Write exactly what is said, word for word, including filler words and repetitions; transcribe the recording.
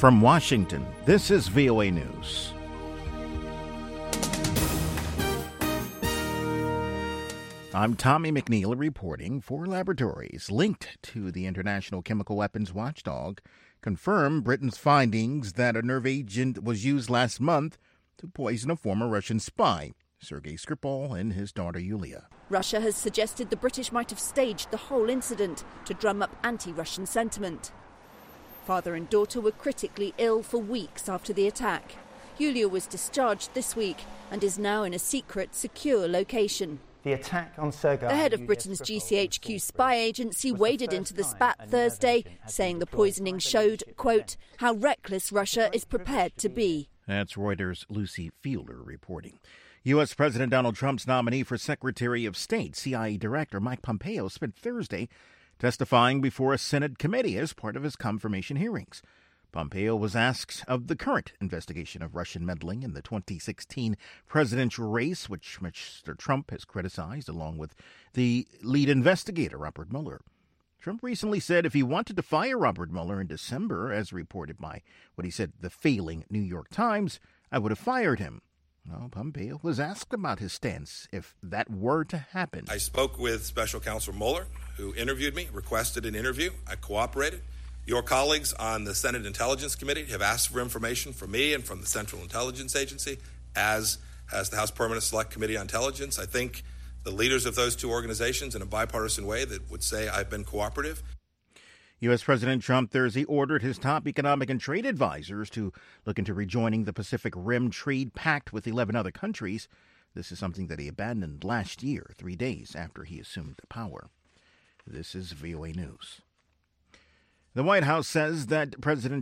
From Washington, this is V O A News. I'm Tommy McNeil reporting. Four laboratories linked to the International Chemical Weapons Watchdog confirm Britain's findings that a nerve agent was used last month to poison a former Russian spy, Sergei Skripal, and his daughter Yulia. Russia has suggested the British might have staged the whole incident to drum up anti-Russian sentiment. Father and daughter were critically ill for weeks after the attack. Yulia was discharged this week and is now in a secret, secure location. The attack on Sergei... The head of Britain's G C H Q spy agency waded into the spat Thursday, saying the poisoning showed, quote, how reckless Russia is prepared to be. That's Reuters' Lucy Fielder reporting. U S. President Donald Trump's nominee for Secretary of State, C I A Director Mike Pompeo, spent Thursday testifying before a Senate committee as part of his confirmation hearings. Pompeo was asked of the current investigation of Russian meddling in the twenty sixteen presidential race, which Mister Trump has criticized, along with the lead investigator, Robert Mueller. Trump recently said if he wanted to fire Robert Mueller in December, as reported by what he said the failing New York Times, I would have fired him. Well, Pompeo was asked about his stance if that were to happen. I spoke with Special Counsel Mueller, who interviewed me, requested an interview. I cooperated. Your colleagues on the Senate Intelligence Committee have asked for information from me and from the Central Intelligence Agency, as has the House Permanent Select Committee on Intelligence. I think the leaders of those two organizations, in a bipartisan way, that would say I've been cooperative. U S. President Trump Thursday ordered his top economic and trade advisors to look into rejoining the Pacific Rim Trade Pact with eleven other countries. This is something that he abandoned last year, three days after he assumed power. This is V O A News. The White House says that President